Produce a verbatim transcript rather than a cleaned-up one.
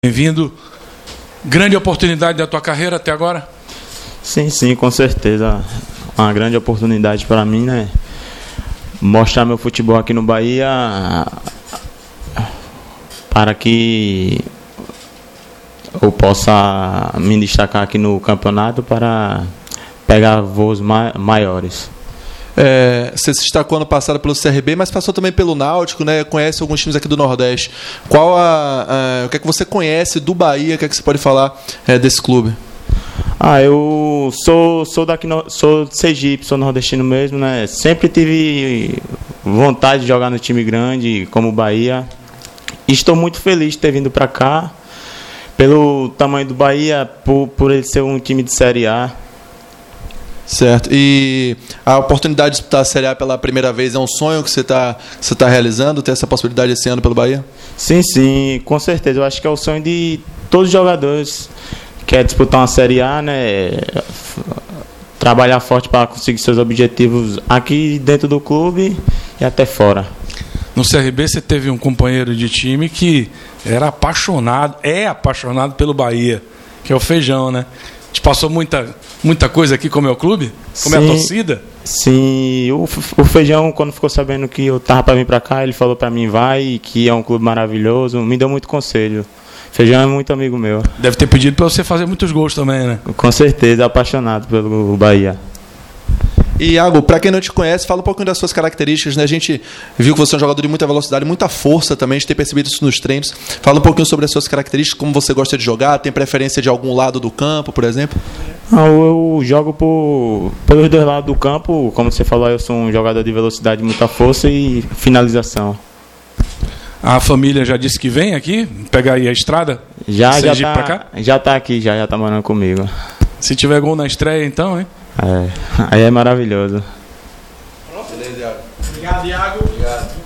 Bem-vindo. Grande oportunidade da tua carreira até agora? Sim, sim, com certeza. Uma grande oportunidade para mim, né? Mostrar meu futebol aqui no Bahia para que eu possa me destacar aqui no campeonato para pegar voos ma- maiores. É, você se destacou ano passado pelo C R B, mas passou também pelo Náutico, né? Conhece alguns times aqui do Nordeste. Qual a, a, o que é que você conhece do Bahia? O que é que você pode falar é, desse clube? Ah, eu sou, sou daqui, sou de Sergipe, sou nordestino mesmo, né? Sempre tive vontade de jogar no time grande como o Bahia. E estou muito feliz de ter vindo para cá, pelo tamanho do Bahia, por, por ele ser um time de Série A. Certo. E a oportunidade de disputar a Série A pela primeira vez é um sonho que você está você tá realizando, ter essa possibilidade esse ano pelo Bahia? Sim, sim, com certeza. Eu acho que é o sonho de todos os jogadores que querem disputar uma Série A, né? Trabalhar forte para conseguir seus objetivos aqui dentro do clube e até fora. No C R B você teve um companheiro de time que era apaixonado, é apaixonado pelo Bahia, que é o Feijão, né? Te passou muita, muita coisa aqui como é o clube? Como sim, é a torcida? Sim, o, o Feijão, quando ficou sabendo que eu tava para vir para cá, ele falou para mim, vai, que é um clube maravilhoso, me deu muito conselho. Feijão é muito amigo meu. Deve ter pedido para você fazer muitos gols também, né? Com certeza, apaixonado pelo Bahia. E, Iago, para quem não te conhece, fala um pouquinho das suas características, né? A gente viu que você é um jogador de muita velocidade, muita força também, a gente tem percebido isso nos treinos. Fala um pouquinho sobre as suas características, como você gosta de jogar, tem preferência de algum lado do campo, por exemplo? Ah, eu jogo por, pelos dois lados do campo, como você falou, eu sou um jogador de velocidade, muita força e finalização. A família já disse que vem aqui, pegar aí a estrada? Já, já tá, pra cá? já tá aqui, já, já tá morando comigo. Se tiver gol na estreia, então, hein? É, aí é maravilhoso. Beleza, Iago. Obrigado, Iago. Obrigado.